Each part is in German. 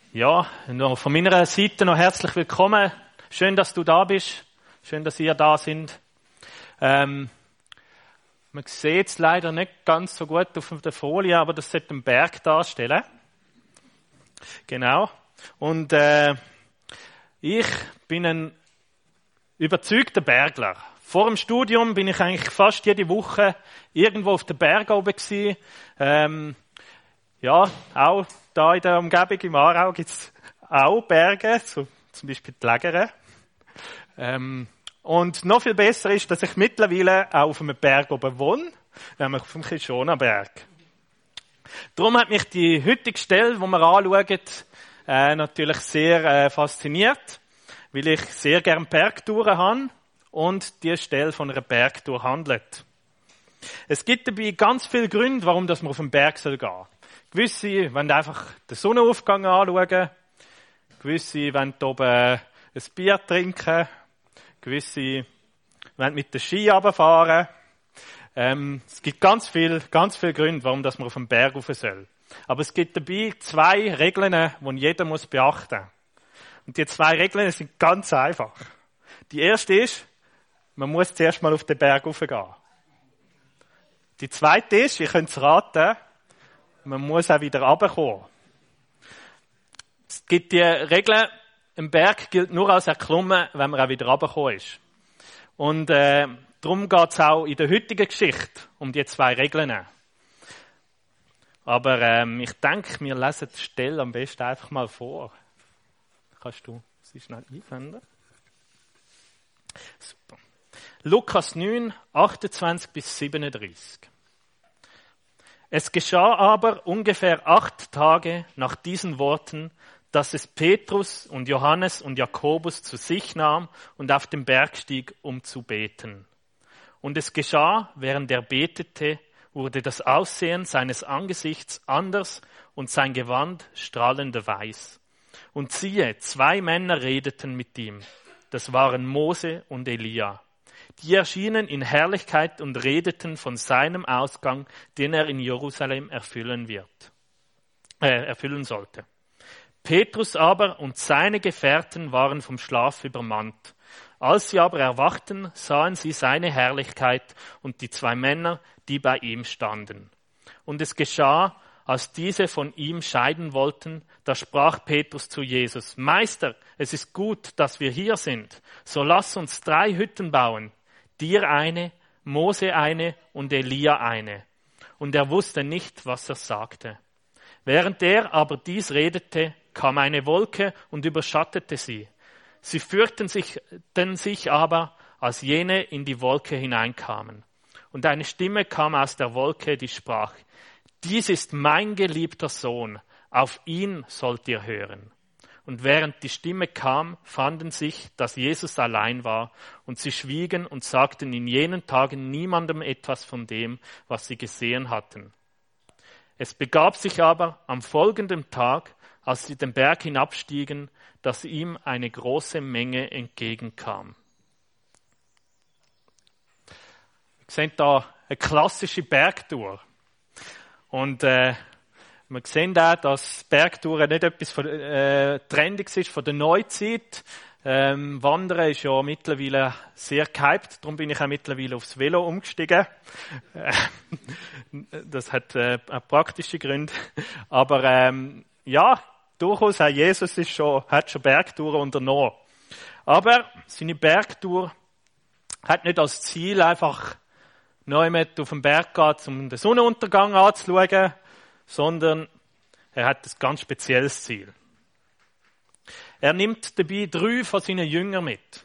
Ja, noch von meiner Seite noch herzlich willkommen. Schön, dass du da bist. Schön, dass ihr da sind. Man sieht es leider nicht ganz so gut auf der Folie, aber das sollte einen Berg darstellen. Genau. Und ich bin ein überzeugter Bergler. Vor dem Studium bin ich eigentlich fast jede Woche irgendwo auf den Berg oben gewesen. Ja, auch da in der Umgebung im Aarau gibt es auch Berge, so zum Beispiel die Lägere. Und noch viel besser ist, dass ich mittlerweile auch auf einem Berg oben wohne, nämlich auf dem Kishona-Berg. Darum hat mich die heutige Stelle, die wir anschauen, natürlich sehr fasziniert, weil ich sehr gerne Bergtouren habe und die Stelle von einer Bergtour handelt. Es gibt dabei ganz viele Gründe, warum man auf den Berg gehen soll. Gewisse wollen einfach den Sonnenaufgang anschauen. Gewisse wollen oben ein Bier trinken. Gewisse wollen mit den Ski runterfahren. Es gibt ganz viele Gründe, warum man auf den Berg rauf soll. Aber es gibt dabei 2 Regeln, die jeder beachten muss. Und die 2 Regeln sind ganz einfach. Die erste ist, man muss zuerst mal auf den Berg raufgehen. Die zweite ist, ihr könnt es raten, man muss auch wieder runterkommen. Es gibt die Regel, ein Berg gilt nur als erklommen, wenn man auch wieder runtergekommen ist. Und darum geht es auch in der heutigen Geschichte um die 2 Regeln. Aber ich denke, wir lesen die Stelle am besten einfach mal vor. Kannst du sie schnell einblenden? Super. Lukas 9, 28 bis 37. Es geschah aber ungefähr 8 Tage nach diesen Worten, dass es Petrus und Johannes und Jakobus zu sich nahm und auf den Berg stieg, um zu beten. Und es geschah, während er betete, wurde das Aussehen seines Angesichts anders und sein Gewand strahlend weiß. Und siehe, 2 Männer redeten mit ihm. Das waren Mose und Elia. Die erschienen in Herrlichkeit und redeten von seinem Ausgang, den er in Jerusalem erfüllen sollte. Petrus aber und seine Gefährten waren vom Schlaf übermannt. Als sie aber erwachten, sahen sie seine Herrlichkeit und die 2 Männer, die bei ihm standen. Und es geschah, als diese von ihm scheiden wollten, da sprach Petrus zu Jesus: Meister, es ist gut, dass wir hier sind. So lass uns 3 Hütten bauen. Dir eine, Mose eine und Elia eine. Und er wusste nicht, was er sagte. Während er aber dies redete, kam eine Wolke und überschattete sie. Sie fürchteten sich aber, als jene in die Wolke hineinkamen. Und eine Stimme kam aus der Wolke, die sprach: Dies ist mein geliebter Sohn, auf ihn sollt ihr hören. Und während die Stimme kam, fanden sich, dass Jesus allein war, und sie schwiegen und sagten in jenen Tagen niemandem etwas von dem, was sie gesehen hatten. Es begab sich aber am folgenden Tag, als sie den Berg hinabstiegen, dass ihm eine große Menge entgegenkam. Wir sehen da eine klassische Bergtour. Und wir sehen auch, dass Bergtouren nicht etwas Trendiges ist von der Neuzeit. Wandern ist ja mittlerweile sehr gehypt, darum bin ich auch mittlerweile aufs Velo umgestiegen. Das hat auch praktische Gründe. Aber ja, durchaus auch Jesus hat schon Bergtouren unternommen. Aber seine Bergtour hat nicht als Ziel einfach neu mit auf den Berg gehen, um den Sonnenuntergang anzuschauen, sondern er hat ein ganz spezielles Ziel. Er nimmt dabei 3 von seinen Jüngern mit.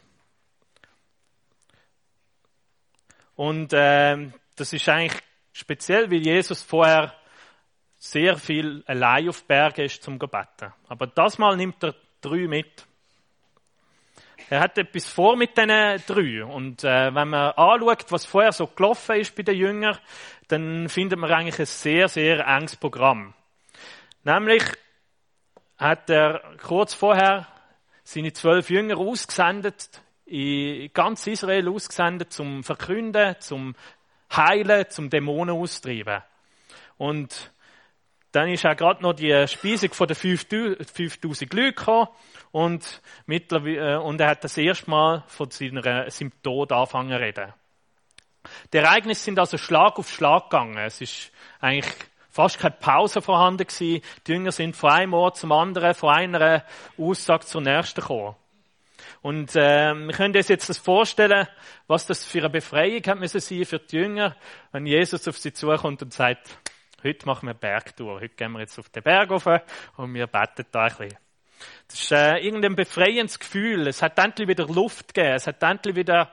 Und das ist eigentlich speziell, weil Jesus vorher sehr viel allein auf Bergen ist zum Gebeten. Aber das Mal nimmt er 3 mit. Er hat etwas vor mit diesen 3. Und wenn man anschaut, was vorher so gelaufen ist bei den Jüngern, dann findet man eigentlich ein sehr, sehr enges Programm. Nämlich hat er kurz vorher seine 12 Jünger ausgesendet, in ganz Israel ausgesendet, zum Verkünden, zum Heilen, zum Dämonen austreiben. Und dann ist auch gerade noch die Speisung von den 5000 Leuten gekommen und er hat das erste Mal von seinem Tod angefangen zu reden. Die Ereignisse sind also Schlag auf Schlag gegangen. Es ist eigentlich fast keine Pause vorhanden gewesen. Die Jünger sind von einem Ort zum anderen, von einer Aussage zur nächsten gekommen. Und wir können uns jetzt das vorstellen, was das für eine Befreiung hat müssen sein für die Jünger, wenn Jesus auf sie zukommt und sagt, heute machen wir eine Bergtour, heute gehen wir jetzt auf den Berg rauf und wir beten da ein bisschen. Das ist irgendein befreiendes Gefühl. Es hat endlich wieder Luft gegeben, es hat endlich wieder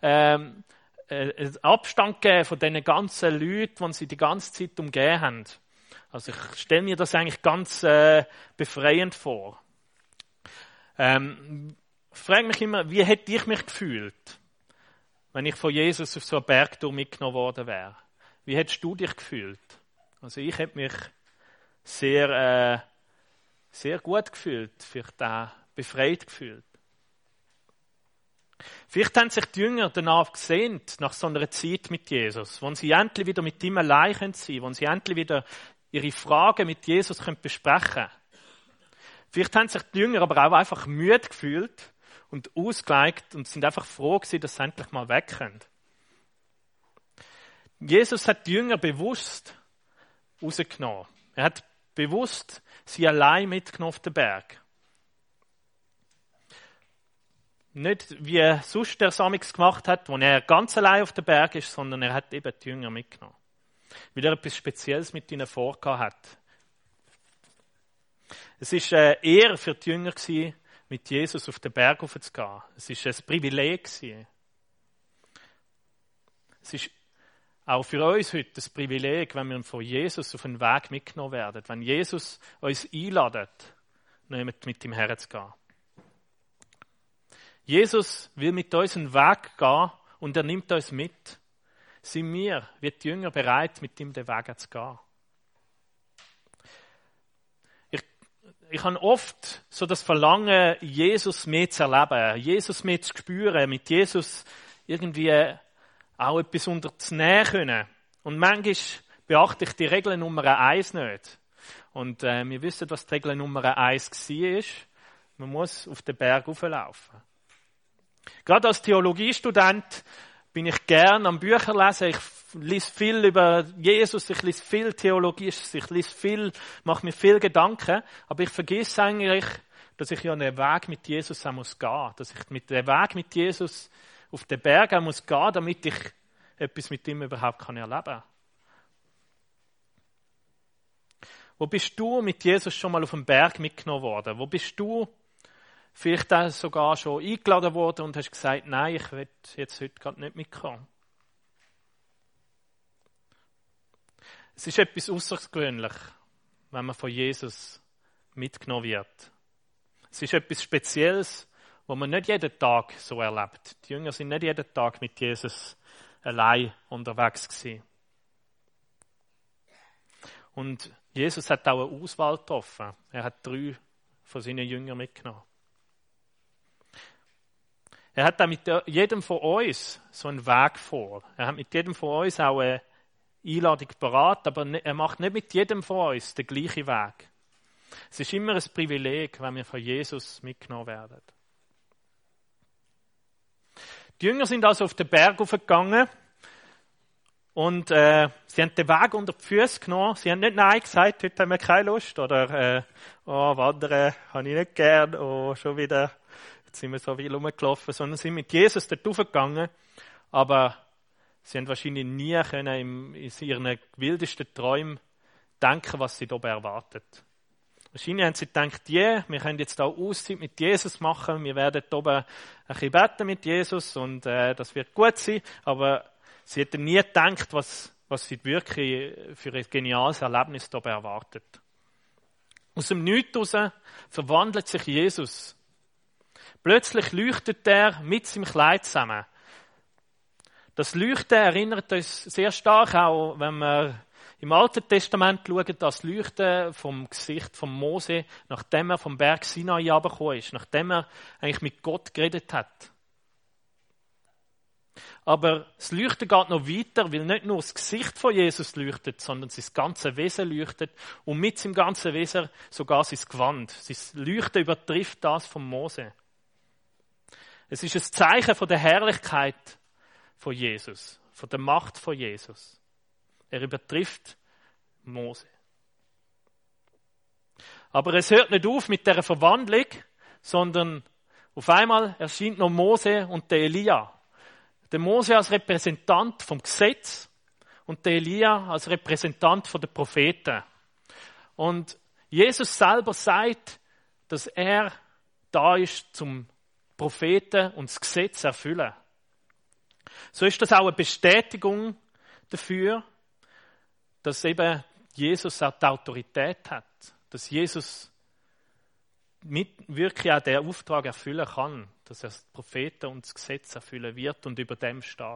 Abstand gegeben von diesen ganzen Leuten, die sie die ganze Zeit umgeben haben. Also ich stelle mir das eigentlich ganz befreiend vor. Ich frage mich immer, wie hätte ich mich gefühlt, wenn ich von Jesus auf so eine Bergtour mitgenommen worden wäre? Wie hättest du dich gefühlt? Also ich hätte mich sehr gut gefühlt, vielleicht auch befreit gefühlt. Vielleicht haben sich die Jünger danach gesehnt, nach so einer Zeit mit Jesus, wo sie endlich wieder mit ihm allein sein können, wo sie endlich wieder ihre Fragen mit Jesus besprechen können. Vielleicht haben sich die Jünger aber auch einfach müde gefühlt und ausgelegt und sind einfach froh gewesen, dass sie endlich mal weg können. Jesus hat die Jünger bewusst rausgenommen. Er hat bewusst sie allein mitgenommen auf den Berg. Nicht wie sonst der Samix gemacht hat, wo er ganz allein auf dem Berg ist, sondern er hat eben die Jünger mitgenommen. Weil er etwas Spezielles mit ihnen vorgehabt hat. Es war eher für die Jünger gewesen, mit Jesus auf den Berg raufzugehen. Es war ein Privileg gewesen. Es ist auch für uns heute ein Privileg, wenn wir von Jesus auf einen Weg mitgenommen werden. Wenn Jesus uns einladet, mit ihm herzugehen. Jesus will mit uns einen Weg gehen und er nimmt uns mit. Sind wir, wie die Jünger, bereit, mit ihm den Weg zu gehen? Ich habe oft so das Verlangen, Jesus mehr zu erleben, Jesus mehr zu spüren, mit Jesus irgendwie auch etwas unterzunehmen können. Und manchmal beachte ich die Regel Nummer 1 nicht. Und wir wissen, was die Regel Nummer 1 war. Man muss auf den Berg rauflaufen. Gerade als Theologiestudent bin ich gern am Bücher lesen. Ich lese viel über Jesus, ich lese viel Theologisches, ich lese viel, mache mir viel Gedanken. Aber ich vergesse eigentlich, dass ich ja einen Weg mit Jesus auch muss gehen. Dass ich mit dem Weg mit Jesus auf den Berg auch muss gehen, damit ich etwas mit ihm überhaupt erleben kann. Wo bist du mit Jesus schon mal auf den Berg mitgenommen worden? Wo bist du vielleicht auch sogar schon eingeladen worden und hast gesagt, nein, ich will jetzt heute gerade nicht mitkommen? Es ist etwas Außergewöhnliches, wenn man von Jesus mitgenommen wird. Es ist etwas Spezielles, was man nicht jeden Tag so erlebt. Die Jünger sind nicht jeden Tag mit Jesus allein unterwegs gewesen. Und Jesus hat auch eine Auswahl getroffen. Er hat 3 von seinen Jüngern mitgenommen. Er hat auch mit jedem von uns so einen Weg vor. Er hat mit jedem von uns auch eine Einladung parat, aber er macht nicht mit jedem von uns den gleichen Weg. Es ist immer ein Privileg, wenn wir von Jesus mitgenommen werden. Die Jünger sind also auf den Berg hochgegangen und sie haben den Weg unter die Füße genommen. Sie haben nicht Nein gesagt, heute haben wir keine Lust oder wandern habe ich nicht gern, schon wieder, jetzt sind wir so viel rumgelaufen, sondern sind mit Jesus dort hochgegangen, aber sie haben wahrscheinlich nie können in ihren wildesten Träumen denken, was sie dabei erwartet. Wahrscheinlich haben sie gedacht, wir können jetzt hier Auszeit mit Jesus machen, wir werden hier oben ein bisschen beten mit Jesus und das wird gut sein, aber sie hätten nie gedacht, was sie wirklich für ein geniales Erlebnis dabei erwartet. Aus dem Nichts heraus verwandelt sich Jesus. Plötzlich leuchtet er mit seinem Kleid zusammen. Das Leuchten erinnert uns sehr stark auch, wenn wir im Alten Testament schauen, das Leuchten vom Gesicht von Mose, nachdem er vom Berg Sinai herabgekommen ist, nachdem er eigentlich mit Gott geredet hat. Aber das Leuchten geht noch weiter, weil nicht nur das Gesicht von Jesus leuchtet, sondern sein ganzes Wesen leuchtet und mit seinem ganzen Wesen sogar sein Gewand. Sein Leuchten übertrifft das von Mose. Es ist ein Zeichen von der Herrlichkeit von Jesus, von der Macht von Jesus. Er übertrifft Mose. Aber es hört nicht auf mit dieser Verwandlung, sondern auf einmal erscheint noch Mose und der Elia. Der Mose als Repräsentant vom Gesetz und der Elia als Repräsentant der Propheten. Und Jesus selber sagt, dass er da ist, zum Propheten und das Gesetz erfüllen. So ist das auch eine Bestätigung dafür, dass eben Jesus auch die Autorität hat. Dass Jesus wirklich auch den Auftrag erfüllen kann, dass er das Propheten und das Gesetz erfüllen wird und über dem steht.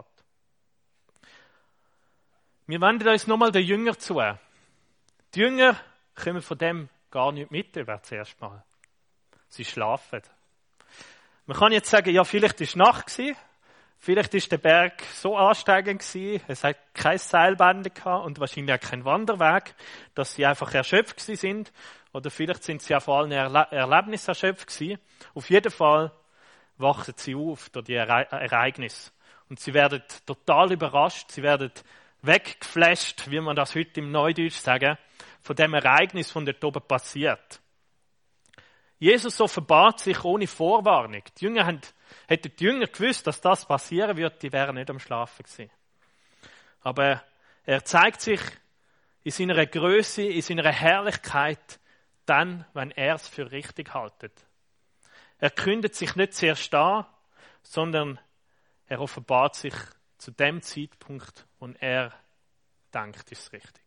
Wir wenden uns nochmal den Jünger zu. Die Jünger kommen von dem gar nicht mit über zuerst mal. Sie schlafen. Man kann jetzt sagen, ja, vielleicht war es Nacht gewesen, vielleicht war der Berg so ansteigend gewesen, es hat keine Seilbänder gehabt und wahrscheinlich auch keinen Wanderweg, dass sie einfach erschöpft gewesen sind. Oder vielleicht sind sie auch vor allem Erlebnis erschöpft gewesen. Auf jeden Fall wachen sie auf durch die Ereignisse. Und sie werden total überrascht, sie werden weggeflasht, wie man das heute im Neudeutsch sagen, von dem Ereignis, das dort oben passiert. Jesus offenbart sich ohne Vorwarnung. Hätten die Jünger gewusst, dass das passieren wird, die wären nicht am Schlafen gewesen. Aber er zeigt sich in seiner Größe, in seiner Herrlichkeit, dann, wenn er es für richtig haltet. Er kündet sich nicht zuerst an, sondern er offenbart sich zu dem Zeitpunkt, wo er denkt, ist es richtig.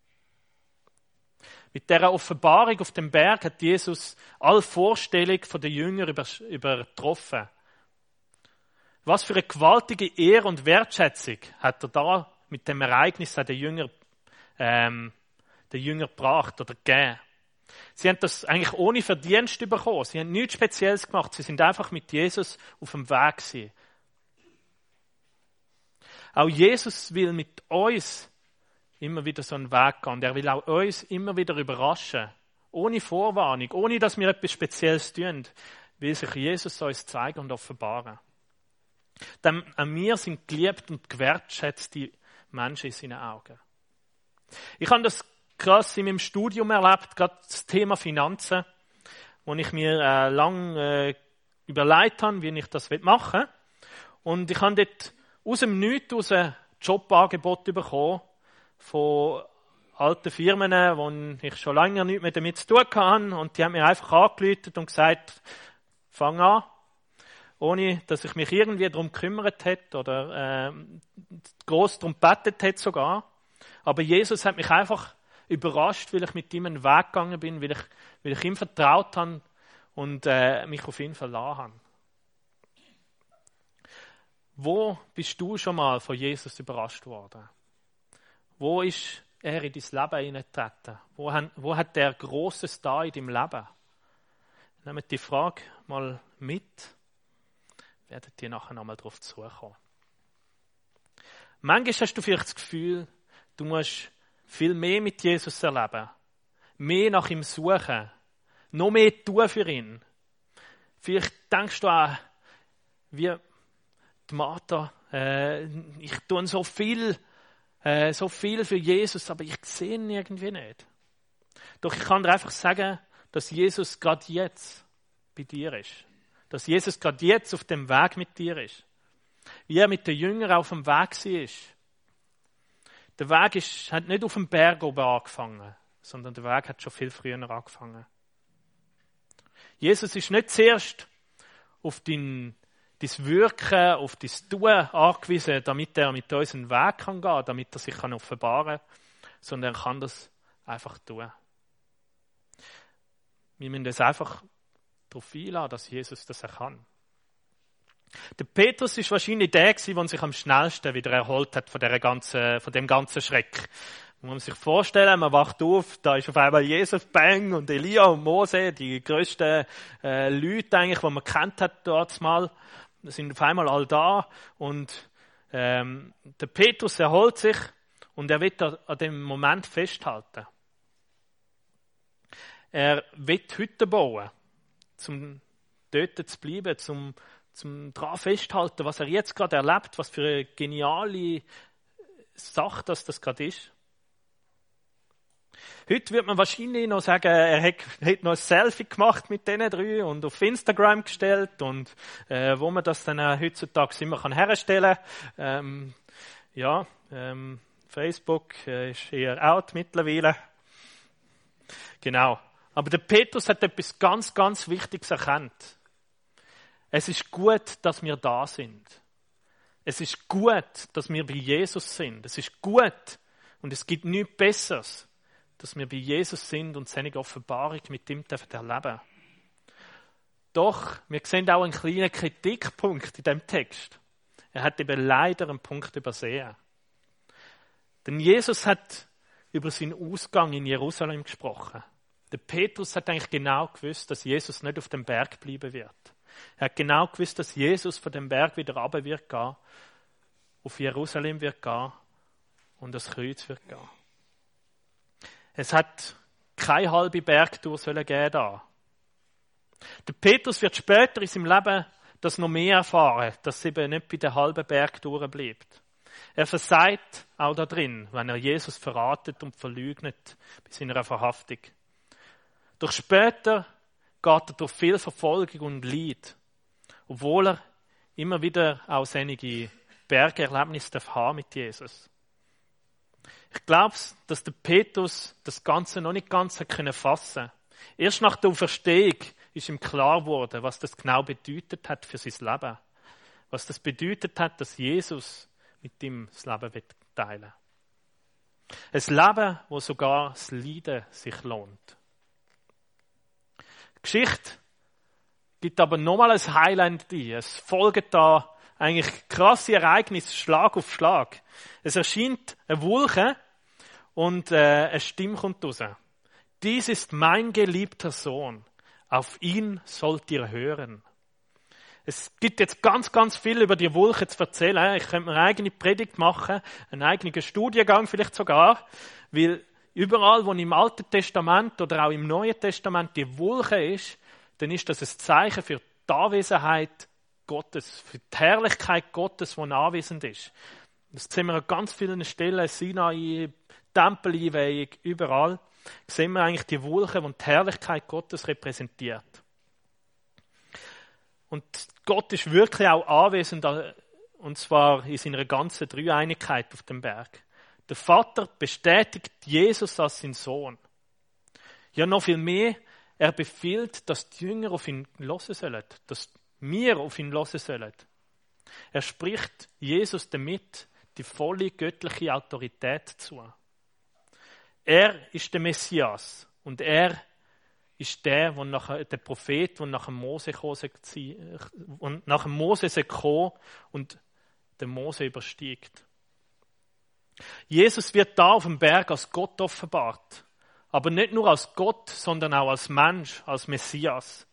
Mit dieser Offenbarung auf dem Berg hat Jesus alle Vorstellung der Jünger übertroffen. Was für eine gewaltige Ehre und Wertschätzung hat er da mit dem Ereignis an den Jünger gebracht oder gegeben. Sie haben das eigentlich ohne Verdienst bekommen. Sie haben nichts Spezielles gemacht. Sie sind einfach mit Jesus auf dem Weg gewesen. Auch Jesus will mit uns immer wieder so einen Weg gehen. Und er will auch uns immer wieder überraschen. Ohne Vorwarnung, ohne dass wir etwas Spezielles tun, will sich Jesus uns zeigen und offenbaren. Denn an mir sind geliebt und gewertschätzte Menschen in seinen Augen. Ich habe das krass in meinem Studium erlebt, gerade das Thema Finanzen, wo ich mir lange überlegt habe, wie ich das machen will. Und ich habe dort aus dem Nichts aus ein Jobangebot bekommen von alten Firmen, wo ich schon lange nichts mehr damit zu tun hatte. Und die haben mir einfach angerufen und gesagt, fang an, ohne dass ich mich irgendwie darum gekümmert hätte oder gross darum gebetet hätte sogar. Aber Jesus hat mich einfach überrascht, weil ich mit ihm einen Weg gegangen bin, weil ich ihm vertraut habe und mich auf ihn verlassen habe. Wo bist du schon mal von Jesus überrascht worden? Wo ist er in dein Leben hineingetreten? Wo hat der Grosses da in deinem Leben? Nehmt die Frage mal mit. Werdet ihr nachher nochmal darauf zurückkommen. Manchmal hast du vielleicht das Gefühl, du musst viel mehr mit Jesus erleben. Mehr nach ihm suchen. Noch mehr tun für ihn. Vielleicht denkst du auch, wie die Martha, ich tue so viel für Jesus, aber ich sehe ihn irgendwie nicht. Doch ich kann dir einfach sagen, dass Jesus gerade jetzt bei dir ist. Dass Jesus gerade jetzt auf dem Weg mit dir ist. Wie er mit den Jüngern auf dem Weg war. Der Weg hat nicht auf dem Berg oben angefangen, sondern der Weg hat schon viel früher angefangen. Jesus ist nicht zuerst auf dein Wirken, auf dein Tun angewiesen, damit er mit uns einen Weg gehen kann, damit er sich offenbaren kann, sondern er kann das einfach tun. Wir müssen uns einfach darauf einladen, dass Jesus das kann. Der Petrus war wahrscheinlich der, der sich am schnellsten wieder erholt hat von dem ganzen Schreck. Man muss sich vorstellen, man wacht auf, da ist auf einmal Jesus, Bang, und Elia und Mose, die grössten Leute eigentlich, die man kennt hat dort mal, sind auf einmal all da und Der Petrus erholt sich und er will an dem Moment festhalten. Er will Hütten bauen, um dort zu bleiben, zum daran festhalten, was er jetzt gerade erlebt, was für eine geniale Sache das gerade ist. Heute wird man wahrscheinlich noch sagen, er hat noch ein Selfie gemacht mit diesen 3 und auf Instagram gestellt und wo man das dann heutzutage immer herstellen kann. Facebook ist eher out mittlerweile. Genau. Aber der Petrus hat etwas ganz, ganz Wichtiges erkannt. Es ist gut, dass wir da sind. Es ist gut, dass wir bei Jesus sind. Es ist gut und es gibt nichts Besseres, dass wir bei Jesus sind und seine Offenbarung mit ihm erleben dürfen. Doch, wir sehen auch einen kleinen Kritikpunkt in diesem Text. Er hat eben leider einen Punkt übersehen. Denn Jesus hat über seinen Ausgang in Jerusalem gesprochen. Der Petrus hat eigentlich genau gewusst, dass Jesus nicht auf dem Berg bleiben wird. Er hat genau gewusst, dass Jesus von dem Berg wieder runter wird gehen, auf Jerusalem wird gehen und das Kreuz wird gehen. Es hat keine halbe Bergtour geben da. Der Petrus wird später in seinem Leben das noch mehr erfahren, dass es eben nicht bei der halben Bergtour bleibt. Er versagt auch da drin, wenn er Jesus verratet und verleugnet bei seiner Verhaftung. Doch später geht er durch viel Verfolgung und Leid, obwohl er immer wieder auch einige Bergerlebnisse haben mit Jesus. Ich glaube, dass der Petrus das Ganze noch nicht ganz fassen konnte. Erst nach der Auferstehung ist ihm klar geworden, was das genau bedeutet hat für sein Leben. Was das bedeutet hat, dass Jesus mit ihm das Leben teilen will. Ein Leben, wo sogar das Leiden sich lohnt. Die Geschichte gibt aber nochmal ein Highlight ein. Es folgen da eigentlich krasse Ereignisse, Schlag auf Schlag. Es erscheint eine Wolke und eine Stimme kommt raus. Dies ist mein geliebter Sohn. Auf ihn sollt ihr hören. Es gibt jetzt ganz, ganz viel über die Wolke zu erzählen. Ich könnte mir eine eigene Predigt machen, einen eigenen Studiengang vielleicht sogar, weil überall, wo im Alten Testament oder auch im Neuen Testament die Wolke ist, dann ist das ein Zeichen für die Anwesenheit Gottes, für die Herrlichkeit Gottes, die anwesend ist. Das sehen wir an ganz vielen Stellen, Sinai, Tempeleinweihung, überall sehen wir eigentlich die Wolke, die die Herrlichkeit Gottes repräsentiert. Und Gott ist wirklich auch anwesend, und zwar in seiner ganzen Dreieinigkeit auf dem Berg. Der Vater bestätigt Jesus als seinen Sohn. Ja, noch viel mehr, er befiehlt, dass die Jünger auf ihn hören sollen, dass wir auf ihn hören sollen. Er spricht Jesus damit die volle göttliche Autorität zu. Er ist der Messias und er ist der Prophet, der nach dem Mose kommen und den Mose übersteigt. Jesus wird da auf dem Berg als Gott offenbart. Aber nicht nur als Gott, sondern auch als Mensch, als Messias.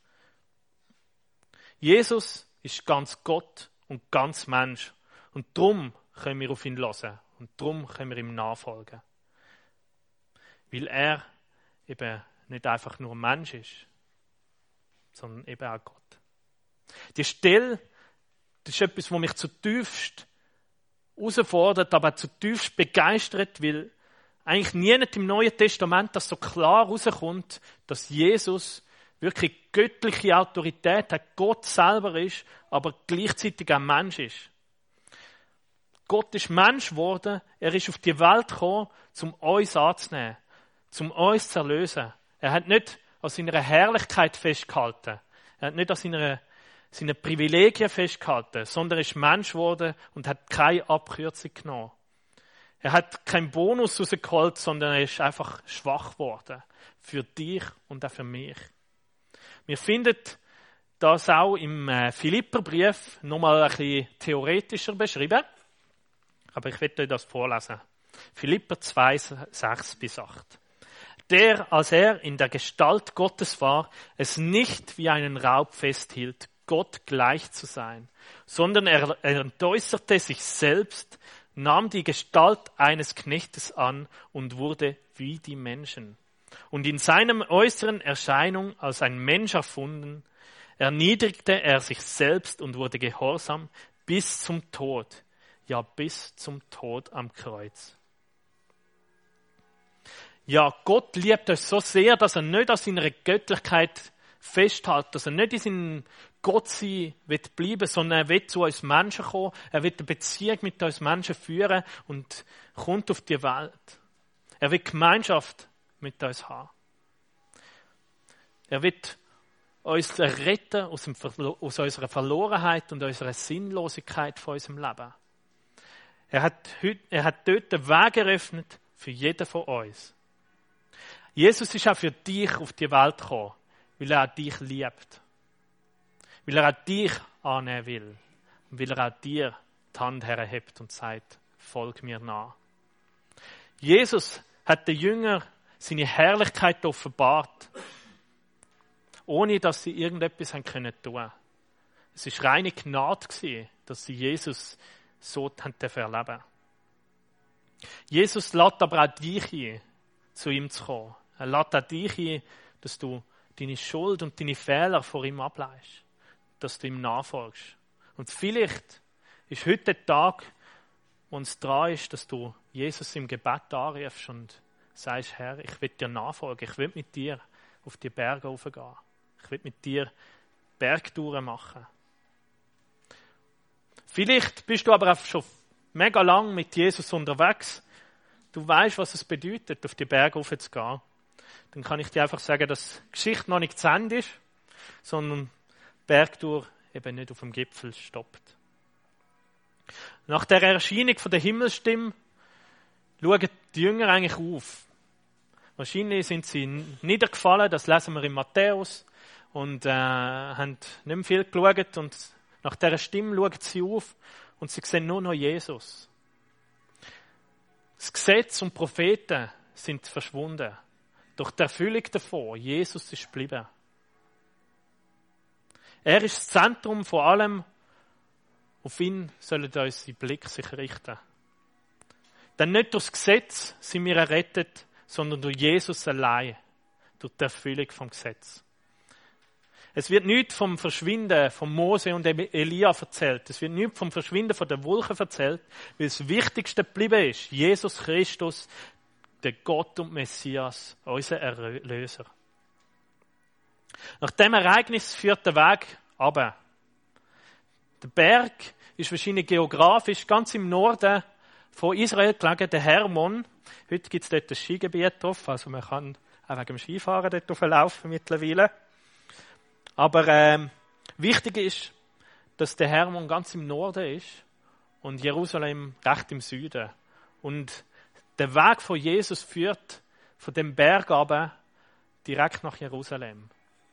Jesus ist ganz Gott und ganz Mensch. Und darum können wir auf ihn hören. Und darum können wir ihm nachfolgen. Weil er eben nicht einfach nur ein Mensch ist, sondern eben auch Gott. Die Stelle, das ist etwas, was mich zutiefst herausfordert, aber zutiefst begeistert, weil eigentlich nie im Neuen Testament das so klar rauskommt, dass Jesus wirklich göttliche Autorität hat, Gott selber ist, aber gleichzeitig ein Mensch ist. Gott ist Mensch geworden, er ist auf die Welt gekommen, um uns anzunehmen, um uns zu erlösen. Er hat nicht an seiner Herrlichkeit festgehalten, er hat nicht an seinen Privilegien festgehalten, sondern er ist Mensch geworden und hat keine Abkürzung genommen. Er hat keinen Bonus rausgeholt, sondern er ist einfach schwach geworden. Für dich und auch für mich. Wir finden das auch im Philipperbrief nochmal ein bisschen theoretischer beschrieben. Aber ich werde euch das vorlesen. Philipper 2, 6-8. Der, als er in der Gestalt Gottes war, es nicht wie einen Raub festhielt, Gott gleich zu sein, sondern er entäußerte sich selbst, nahm die Gestalt eines Knechtes an und wurde wie die Menschen. Und in seinem äußeren Erscheinung als ein Mensch erfunden, erniedrigte er sich selbst und wurde gehorsam bis zum Tod, ja bis zum Tod am Kreuz. Ja, Gott liebt uns so sehr, dass er nicht an seiner Göttlichkeit festhält, dass er nicht in seinem Gottsein bleiben, sondern er will zu uns Menschen kommen, er will eine Beziehung mit uns Menschen führen und kommt auf die Welt. Er will Gemeinschaft mit uns haben. Er will uns retten aus unserer Verlorenheit und unserer Sinnlosigkeit von unserem Leben. Er hat dort den Weg eröffnet für jeden von uns. Jesus ist auch für dich auf die Welt gekommen, weil er auch dich liebt. Weil er auch dich annehmen will. Und weil er auch dir die Hand herhebt und sagt, folg mir nach. Jesus hat den Jüngern seine Herrlichkeit offenbart, ohne dass sie irgendetwas tun können. Es war reine Gnade, dass sie Jesus so erleben durften. Jesus lädt aber auch dich ein, zu ihm zu kommen. Er lädt auch dich ein, dass du deine Schuld und deine Fehler vor ihm ableihst. Dass du ihm nachfolgst. Und vielleicht ist heute der Tag, wo es dran ist, dass du Jesus im Gebet anrufst und sagst, Herr, ich will dir nachfolgen. Ich will mit dir auf die Berge raufgehen. Ich will mit dir Bergtouren machen. Vielleicht bist du aber auch schon mega lang mit Jesus unterwegs. Du weißt, was es bedeutet, auf die Berge raufzugehen. Dann kann ich dir einfach sagen, dass die Geschichte noch nicht zu Ende ist, sondern die Bergtour eben nicht auf dem Gipfel stoppt. Nach der Erscheinung von der Himmelsstimme schauen die Jünger eigentlich auf. Wahrscheinlich sind sie niedergefallen, das lesen wir in Matthäus, und haben nicht mehr viel geschaut. Und nach dieser Stimme schauen sie auf und sie sehen nur noch Jesus. Das Gesetz und Propheten sind verschwunden. Doch die Erfüllung davon, Jesus ist geblieben. Er ist das Zentrum von allem. Auf ihn sollen unsere Blick sich richten. Denn nicht durch das Gesetz sind wir errettet, sondern durch Jesus allein, durch die Erfüllung vom Gesetz. Es wird nichts vom Verschwinden von Mose und Elia erzählt. Es wird nichts vom Verschwinden von der Wolke erzählt, weil das Wichtigste geblieben ist, Jesus Christus, der Gott und Messias, unser Erlöser. Nach dem Ereignis führt der Weg runter. Der Berg ist wahrscheinlich geografisch ganz im Norden von Israel gelegen, der Hermon. Heute gibt es dort ein Skigebiet drauf, also man kann auch wegen dem Skifahren dort laufen mittlerweile. Aber wichtig ist, dass der Hermon ganz im Norden ist und Jerusalem recht im Süden. Und der Weg von Jesus führt von dem Berg runter direkt nach Jerusalem.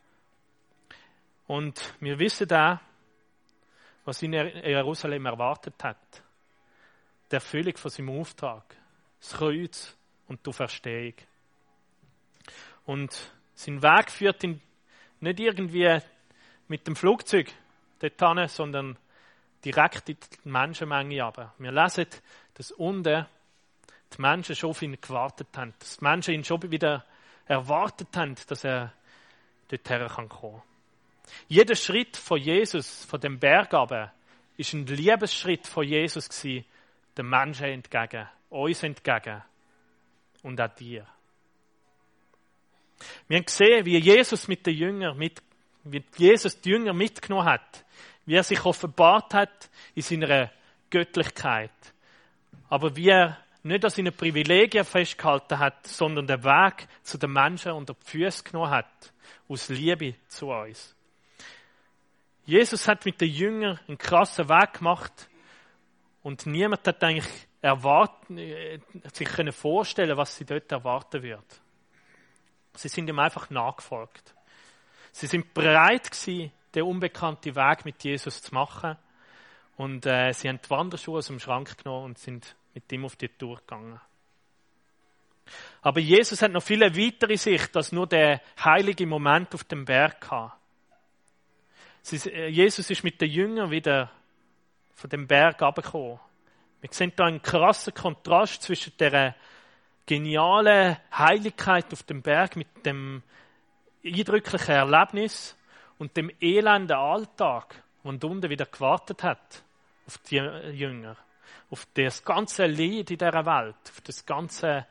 Und wir wissen auch, was ihn in Jerusalem erwartet hat. Die Erfüllung von seinem Auftrag, das Kreuz und die Auferstehung. Und sein Weg führt ihn nicht irgendwie mit dem Flugzeug dorthin, sondern direkt in die Menschenmenge runter. Wir lesen, dass unten die Menschen schon auf ihn gewartet haben, dass die Menschen ihn schon wieder erwartet haben, dass er dorthin kommen kann. Jeder Schritt von Jesus, von dem Berg runter, ist ein Liebesschritt von Jesus gewesen, den Menschen entgegen, uns entgegen und auch dir. Wir haben gesehen, wie Jesus mit den Jüngern, wie Jesus die Jünger mitgenommen hat, wie er sich offenbart hat in seiner Göttlichkeit, aber wie er nicht an seinen Privilegien festgehalten hat, sondern den Weg zu den Menschen unter die Füße genommen hat, aus Liebe zu uns. Jesus hat mit den Jüngern einen krassen Weg gemacht und niemand hat eigentlich sich vorstellen, was sie dort erwarten wird. Sie sind ihm einfach nachgefolgt. Sie sind bereit gewesen, den unbekannten Weg mit Jesus zu machen und sie haben die Wanderschuhe aus dem Schrank genommen und sind mit ihm auf die Tour gegangen. Aber Jesus hat noch viele weitere Sicht als nur der heilige Moment auf dem Berg gehabt. Jesus ist mit den Jüngern wieder von dem Berg runtergekommen. Wir sehen da einen krassen Kontrast zwischen der genialen Heiligkeit auf dem Berg mit dem eindrücklichen Erlebnis und dem elenden Alltag, der unten wieder gewartet hat auf die Jünger, auf das ganze Leid in dieser Welt, auf das ganze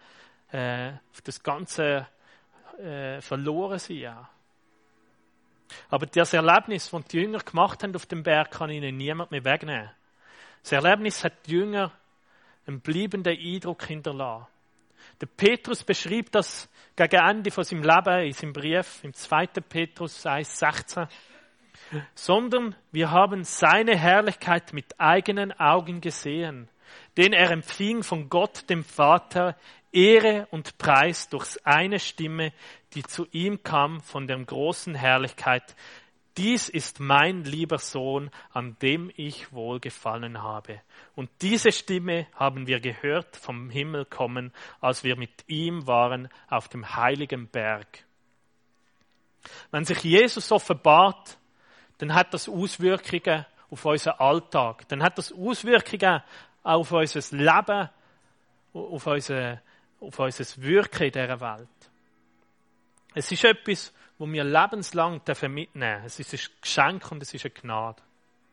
Verlorensein. Aber das Erlebnis, das die Jünger gemacht haben auf dem Berg, kann ihnen niemand mehr wegnehmen. Das Erlebnis hat die Jünger einen bleibenden Eindruck hinterlassen. Der Petrus beschreibt das gegen Ende von seinem Leben in seinem Brief, im 2. Petrus 1,16. Sondern wir haben seine Herrlichkeit mit eigenen Augen gesehen, den er empfing von Gott, dem Vater, Ehre und Preis durch eine Stimme, die zu ihm kam von der großen Herrlichkeit. Dies ist mein lieber Sohn, an dem ich wohlgefallen habe. Und diese Stimme haben wir gehört vom Himmel kommen, als wir mit ihm waren auf dem heiligen Berg. Wenn sich Jesus offenbart, dann hat das Auswirkungen auf unseren Alltag. Dann hat das Auswirkungen auf unser Leben, auf unser Wirken in dieser Welt. Es ist etwas, wo wir lebenslang mitnehmen dürfen. Es ist ein Geschenk und es ist eine Gnade.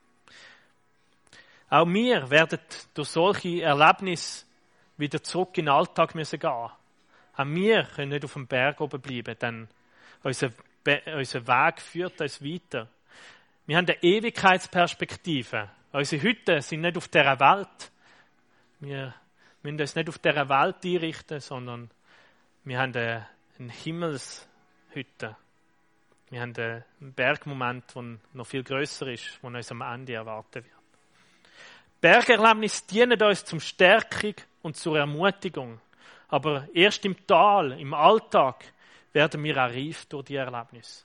Auch wir werden durch solche Erlebnisse wieder zurück in den Alltag müssen gehen. Auch wir können nicht auf dem Berg oben bleiben, denn unser Weg führt uns weiter. Wir haben eine Ewigkeitsperspektive. Unsere Hütten sind nicht auf dieser Welt. Wir müssen uns nicht auf dieser Welt einrichten, sondern wir haben eine Himmelshütte. Wir haben einen Bergmoment, der noch viel grösser ist, der uns am Ende erwarten wird. Bergerlebnisse dienen uns zum Stärkung und zur Ermutigung. Aber erst im Tal, im Alltag, werden wir auch reif durch die Erlebnisse.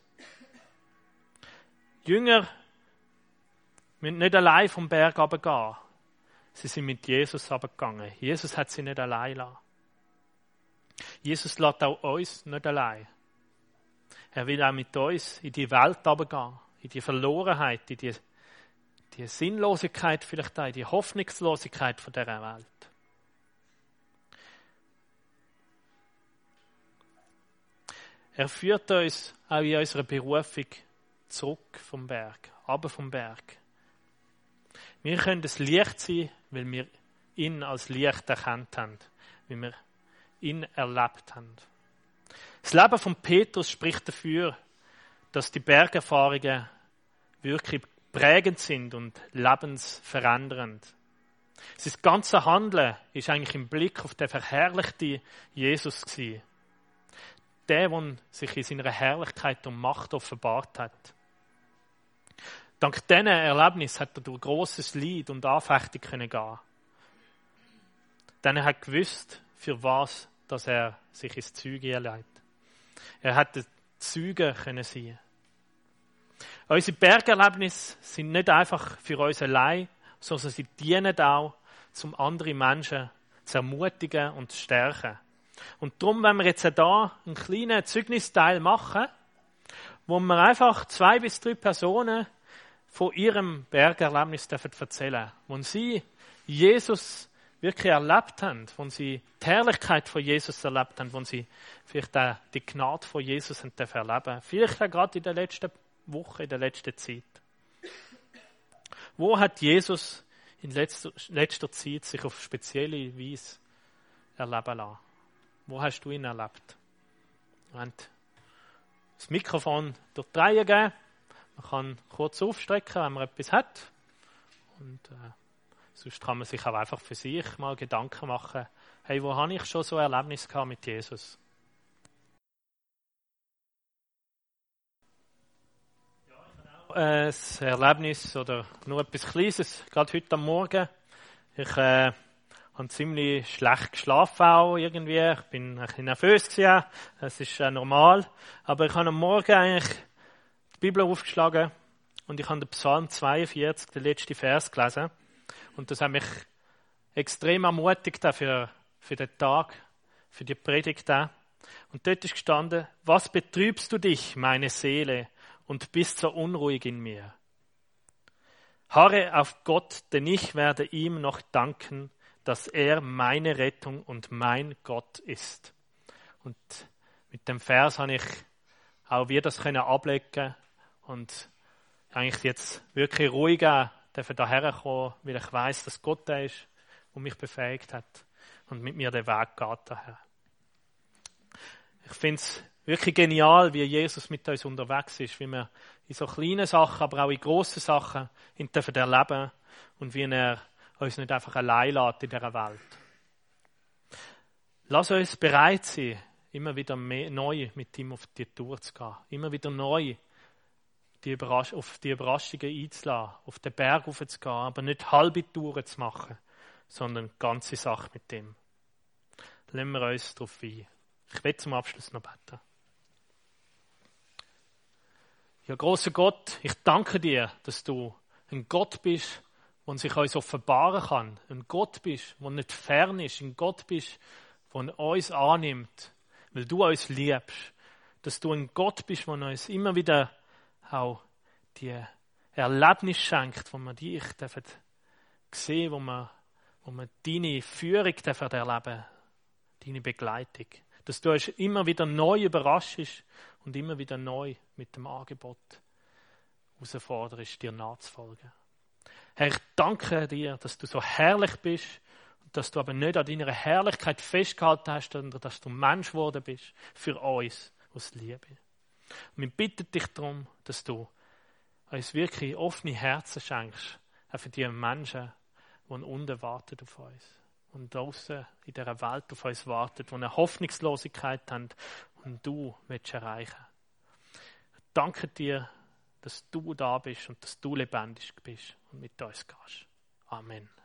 Die Jünger müssen nicht allein vom Berg runtergehen. Sie sind mit Jesus runtergegangen. Jesus hat sie nicht allein gelassen. Jesus lässt auch uns nicht allein. Er will auch mit uns in die Welt runtergehen, in die Verlorenheit, in die Sinnlosigkeit vielleicht auch, in die Hoffnungslosigkeit von dieser Welt. Er führt uns auch in unserer Berufung zurück vom Berg, runter vom Berg. Wir können das Licht sein, weil wir ihn als Licht erkannt haben, weil wir ihn erlebt haben. Das Leben von Petrus spricht dafür, dass die Bergerfahrungen wirklich prägend sind und lebensverändernd. Sein ganzes Handeln ist eigentlich im Blick auf den verherrlichten Jesus gewesen. Der sich in seiner Herrlichkeit und Macht offenbart hat. Dank diesen Erlebnis hat er durch grosses Leid und Anfechtung gehen können. Denn er hat gewusst, für was dass er sich ins Zeuge einleitet. Er hat der Zeuge können sein. Unsere Bergerlebnisse sind nicht einfach für uns allein, sondern sie dienen auch, um andere Menschen zu ermutigen und zu stärken. Und darum, wenn wir jetzt hier einen kleinen Zeugnisteil machen, wo wir einfach 2 bis 3 Personen von ihrem Bergerlebnis erzählen dürfen, wo sie Jesus wirklich erlebt haben, wo sie die Herrlichkeit von Jesus erlebt haben, wo sie vielleicht auch die Gnade von Jesus erleben dürfen. Vielleicht auch gerade in der letzten Woche, in der letzten Zeit. Wo hat Jesus in letzter Zeit sich auf spezielle Weise erleben lassen? Wo hast du ihn erlebt? Wir haben das Mikrofon durch die Reihe geben. Man kann kurz aufstrecken, wenn man etwas hat. Und sonst kann man sich auch einfach für sich mal Gedanken machen, hey, wo habe ich schon so ein Erlebnis gehabt mit Jesus? Ja, ich habe auch ein Erlebnis oder nur etwas Kleines, gerade heute am Morgen. Ich habe ziemlich schlecht geschlafen auch irgendwie. Ich bin ein bisschen nervös gewesen. Das ist normal. Aber ich habe am Morgen eigentlich die Bibel aufgeschlagen und ich habe den Psalm 42, den letzten Vers gelesen. Und das hat mich extrem ermutigt für den Tag, für die Predigt auch. Und dort ist gestanden: Was betrübst du dich, meine Seele, und bist so unruhig in mir? Harre auf Gott, denn ich werde ihm noch danken, dass er meine Rettung und mein Gott ist. Und mit dem Vers habe ich auch wir das können ablegen und eigentlich jetzt wirklich ruhig daher kommen, weil ich weiss, dass Gott der ist, der mich befähigt hat und mit mir den Weg geht daher. Ich finde es wirklich genial, wie Jesus mit uns unterwegs ist, wie wir in so kleinen Sachen, aber auch in grossen Sachen ihn erleben und wie er uns nicht einfach allein lässt in dieser Welt. Lass uns bereit sein, immer wieder neu mit ihm auf die Tour zu gehen, immer wieder neu auf die Überraschungen einzulassen, auf den Berg raufzugehen, aber nicht halbe Touren zu machen, sondern ganze Sache mit ihm. Lassen wir uns darauf ein. Ich will zum Abschluss noch beten. Ja, grosser Gott, ich danke dir, dass du ein Gott bist, der sich uns offenbaren kann. Ein Gott bist, der nicht fern ist. Ein Gott bist, der uns annimmt, weil du uns liebst. Dass du ein Gott bist, der uns immer wieder auch die Erlebnis schenkt, wo wir dich sehen, wo wir deine Führung erleben, deine Begleitung. Dass du uns immer wieder neu überraschst und immer wieder neu mit dem Angebot herausforderst, dir nachzufolgen. Herr, ich danke dir, dass du so herrlich bist und dass du aber nicht an deiner Herrlichkeit festgehalten hast, sondern dass du Mensch geworden bist für uns aus Liebe. Und wir bitten dich darum, dass du uns wirklich offene Herzen schenkst, auch für die Menschen, die unten warten auf uns und draußen in dieser Welt auf uns warten, die eine Hoffnungslosigkeit haben und du willst erreichen. Ich danke dir, dass du da bist und dass du lebendig bist und mit uns gehst. Amen.